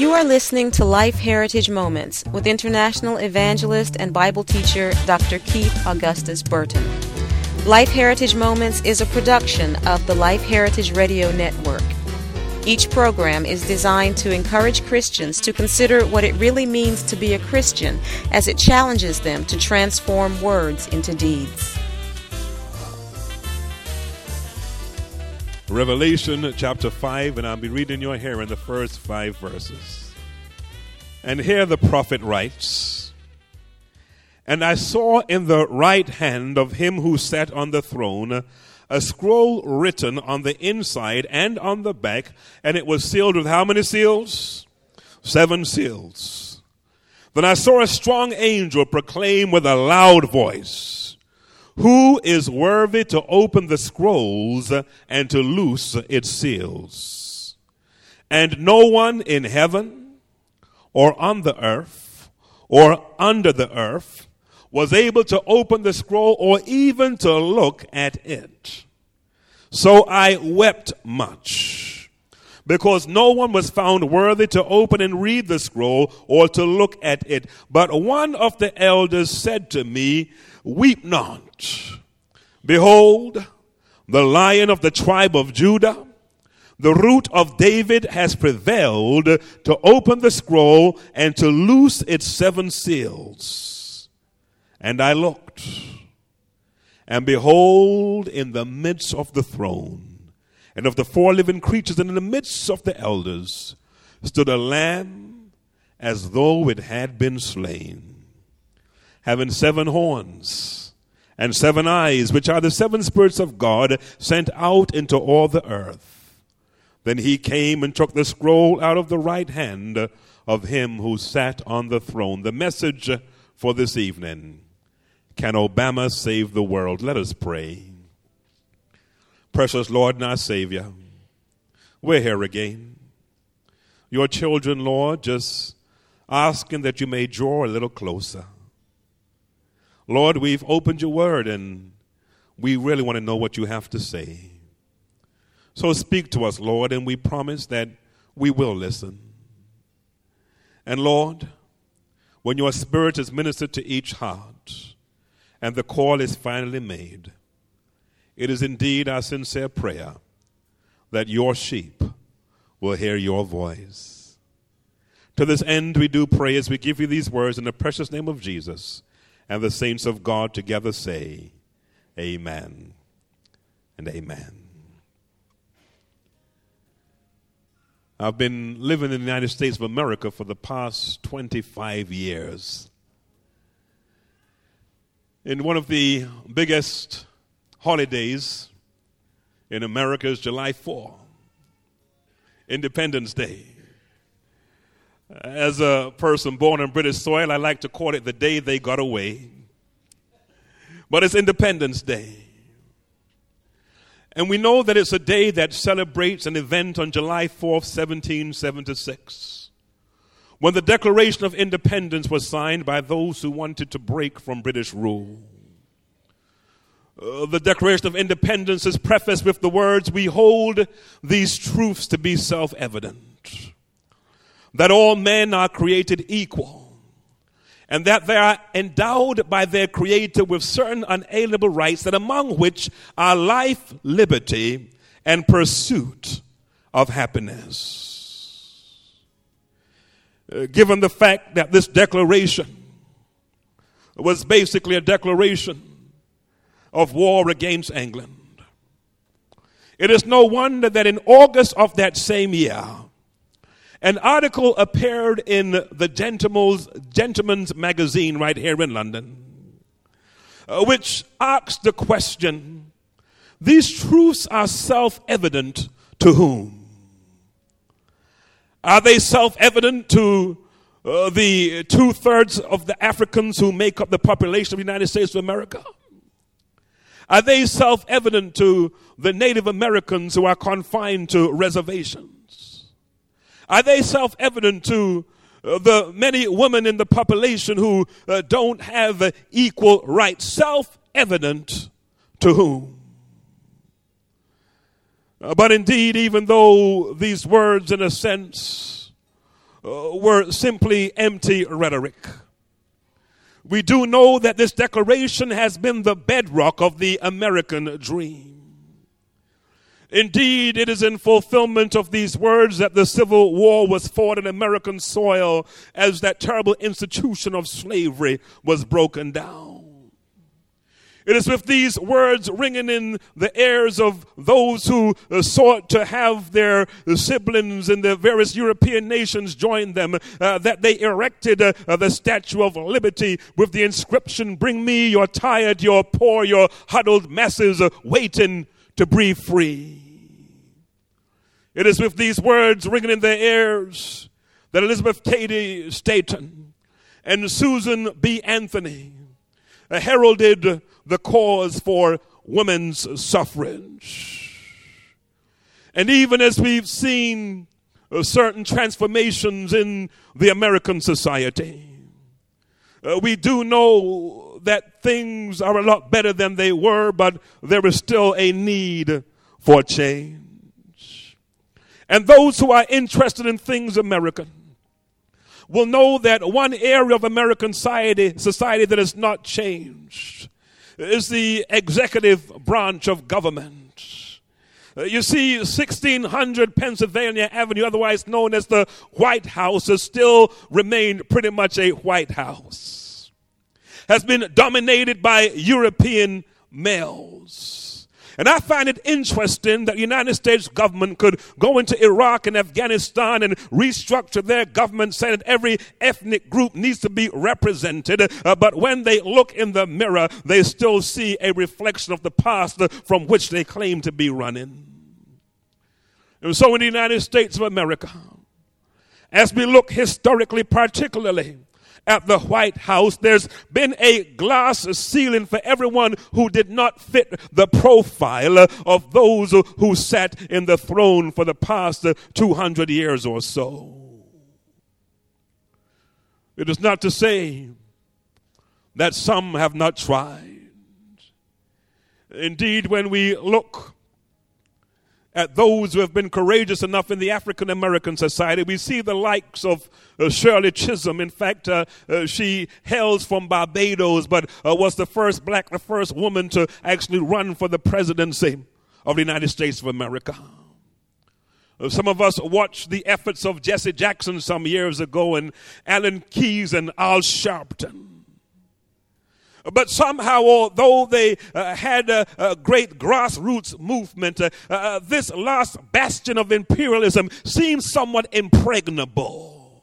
You are listening to Life Heritage Moments with international evangelist and Bible teacher Dr. Keith Augustus Burton. Life Heritage Moments is a production of the Life Heritage Radio Network. Each program is designed to encourage Christians to consider what it really means to be a Christian as it challenges them to transform words into deeds. Revelation chapter 5, and I'll be reading your hearing the first 5 verses. And here the prophet writes, "And I saw in the right hand of him who sat on the throne a scroll written on the inside and on the back, and it was sealed with" how many seals? 7 seals. "Then I saw a strong angel proclaim with a loud voice, 'Who is worthy to open the scrolls and to loose its seals?' And no one in heaven or on the earth or under the earth was able to open the scroll or even to look at it. So I wept much, because no one was found worthy to open and read the scroll or to look at it. But one of the elders said to me, 'Weep not. Behold, the Lion of the tribe of Judah, the Root of David, has prevailed to open the scroll and to loose its 7 seals.' And I looked, and behold, in the midst of the throne and of the 4 living creatures and in the midst of the elders stood a lamb as though it had been slain, having 7 horns and 7 eyes, which are the 7 spirits of God sent out into all the earth. Then he came and took the scroll out of the right hand of him who sat on the throne." The message for this evening: can Obama save the world? Let us pray. Precious Lord and our Savior, we're here again. Your children, Lord, just asking that you may draw a little closer. Lord, we've opened your word and we really want to know what you have to say. So speak to us, Lord, and we promise that we will listen. And Lord, when your Spirit is ministered to each heart and the call is finally made, it is indeed our sincere prayer that your sheep will hear your voice. To this end we do pray as we give you these words in the precious name of Jesus, and the saints of God together say, amen and amen. I've been living in the United States of America for the past 25 years. And one of the biggest holidays in America is July 4th, Independence Day. As a person born on British soil, I like to call it the day they got away. But it's Independence Day. And we know that it's a day that celebrates an event on July 4th, 1776, when the Declaration of Independence was signed by those who wanted to break from British rule. The Declaration of Independence is prefaced with the words, "We hold these truths to be self-evident, that all men are created equal, and that they are endowed by their Creator with certain unalienable rights, that among which are life, liberty, and pursuit of happiness." Given the fact that this declaration was basically a declaration of war against England, it is no wonder that in August of that same year, an article appeared in the Gentleman's Magazine right here in London, which asked the question, "These truths are self-evident to whom? Are they self-evident to the 2/3 of the Africans who make up the population of the United States of America? Are they self-evident to the Native Americans who are confined to reservations? Are they self-evident to the many women in the population who don't have equal rights? Self-evident to whom? But indeed, even though these words, in a sense, were simply empty rhetoric. We do know that this declaration has been the bedrock of the American dream. Indeed, it is in fulfillment of these words that the Civil War was fought in American soil as that terrible institution of slavery was broken down. It is with these words ringing in the ears of those who sought to have their siblings in the various European nations join them that they erected the Statue of Liberty with the inscription, "Bring me your tired, your poor, your huddled masses waiting to breathe free." It is with these words ringing in their ears that Elizabeth Cady Stanton and Susan B. Anthony heralded the cause for women's suffrage. And even as we've seen certain transformations in the American society, we do know that things are a lot better than they were, but there is still a need for change. And those who are interested in things American will know that one area of American society that has not changed is the executive branch of government. You see, 1600 Pennsylvania Avenue, otherwise known as the White House, has still remained pretty much a White House. Has been dominated by European males. And I find it interesting that the United States government could go into Iraq and Afghanistan and restructure their government, saying that every ethnic group needs to be represented. But when they look in the mirror, they still see a reflection of the past from which they claim to be running. And so in the United States of America, as we look historically, particularly at the White House, there's been a glass ceiling for everyone who did not fit the profile of those who sat in the throne for the past 200 years or so. It is not to say that some have not tried. Indeed, when we look at those who have been courageous enough in the African American society, we see the likes of Shirley Chisholm. In fact, she hails from Barbados, but was the first woman to actually run for the presidency of the United States of America. Some of us watched the efforts of Jesse Jackson some years ago, and Alan Keyes and Al Sharpton. But somehow, although they had a great grassroots movement, this last bastion of imperialism seems somewhat impregnable.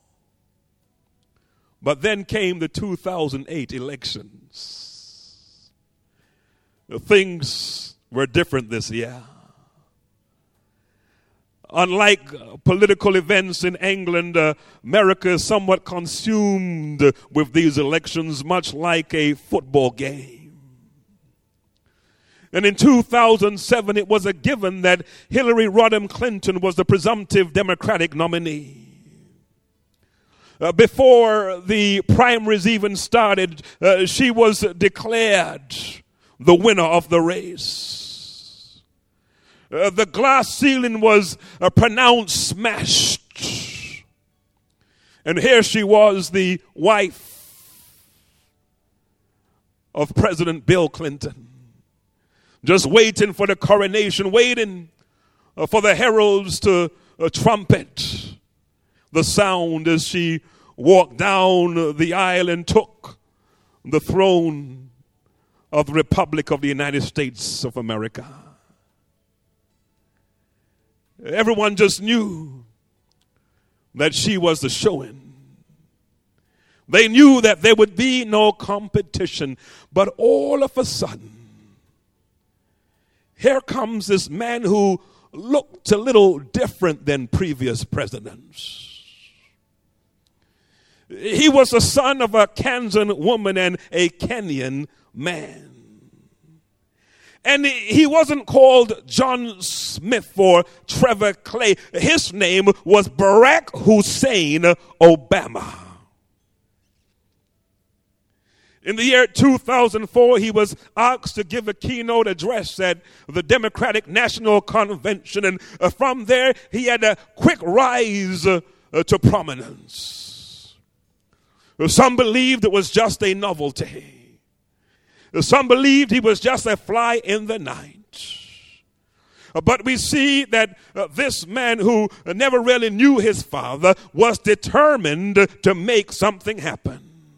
But then came the 2008 elections. Things were different this year. Unlike political events in England, America is somewhat consumed with these elections, much like a football game. And in 2007, it was a given that Hillary Rodham Clinton was the presumptive Democratic nominee. Before the primaries even started, she was declared the winner of the race. The glass ceiling was pronounced smashed. And here she was, the wife of President Bill Clinton, just waiting for the coronation, waiting for the heralds to trumpet the sound as she walked down the aisle and took the throne of the Republic of the United States of America. Everyone just knew that she was the showing. They knew that there would be no competition. But all of a sudden, here comes this man who looked a little different than previous presidents. He was the son of a Kansan woman and a Kenyan man. And he wasn't called John Smith or Trevor Clay. His name was Barack Hussein Obama. In the year 2004, he was asked to give a keynote address at the Democratic National Convention. And from there, he had a quick rise to prominence. Some believed it was just a novelty. Some believed he was just a fly in the night. But we see that this man who never really knew his father was determined to make something happen.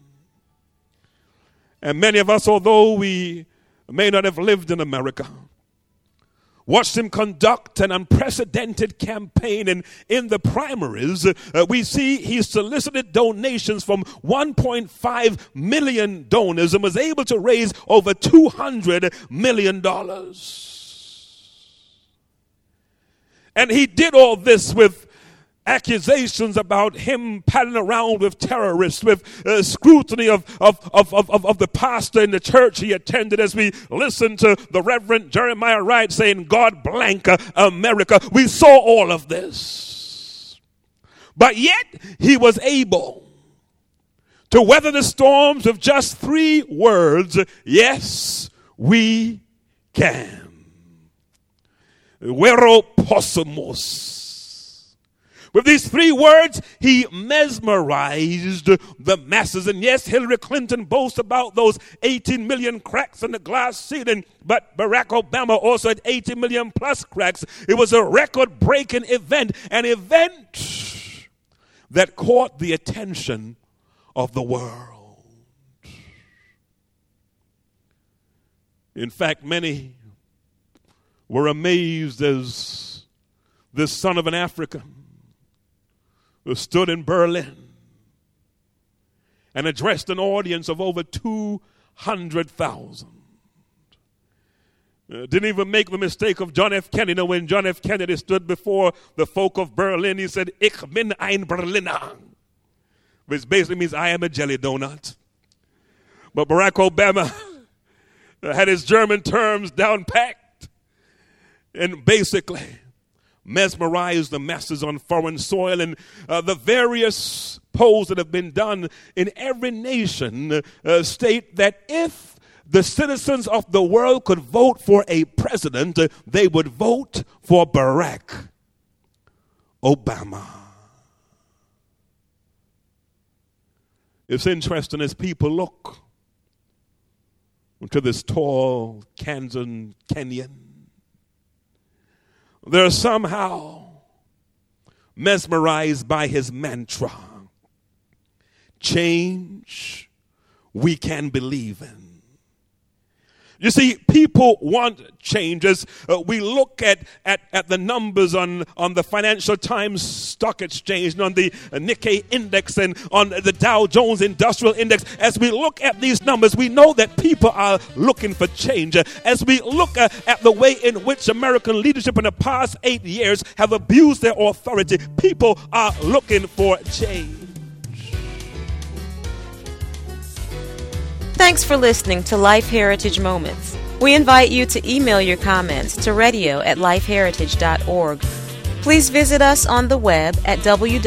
And many of us, although we may not have lived in America, watched him conduct an unprecedented campaign. And in the primaries, we see he solicited donations from 1.5 million donors and was able to raise over $200 million. And he did all this with accusations about him padding around with terrorists, with scrutiny of the pastor in the church he attended, as we listened to the Reverend Jeremiah Wright saying, God blank America. We saw all of this. But yet he was able to weather the storms with just 3 words: yes, we can. Vero possumus. With these 3 words, he mesmerized the masses. And yes, Hillary Clinton boasts about those 18 million cracks in the glass ceiling, but Barack Obama also had 80 million plus cracks. It was a record-breaking event, an event that caught the attention of the world. In fact, many were amazed as this son of an African who stood in Berlin and addressed an audience of over 200,000. Didn't even make the mistake of John F. Kennedy. When John F. Kennedy stood before the folk of Berlin, he said, Ich bin ein Berliner, which basically means I am a jelly donut. But Barack Obama had his German terms down packed and basically mesmerized the masses on foreign soil. And the various polls that have been done in every nation state that if the citizens of the world could vote for a president, they would vote for Barack Obama. It's interesting as people look to this tall Kenyan. They're somehow mesmerized by his mantra: change we can believe in. You see, people want changes. We look at the numbers on the Financial Times Stock Exchange and on the Nikkei Index and on the Dow Jones Industrial Index. As we look at these numbers, we know that people are looking for change. As we look at the way in which American leadership in the past 8 years have abused their authority, people are looking for change. Thanks for listening to Life Heritage Moments. We invite you to email your comments to radio@lifeheritage.org. Please visit us on the web at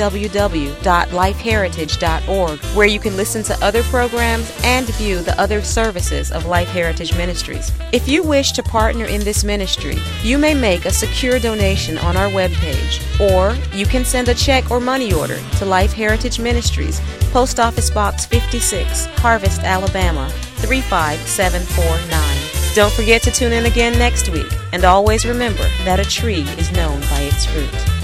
www.lifeheritage.org, where you can listen to other programs and view the other services of Life Heritage Ministries. If you wish to partner in this ministry, you may make a secure donation on our webpage, or you can send a check or money order to Life Heritage Ministries, Post Office Box 56, Harvest, Alabama 35749. Don't forget to tune in again next week, and always remember that a tree is known by its fruit.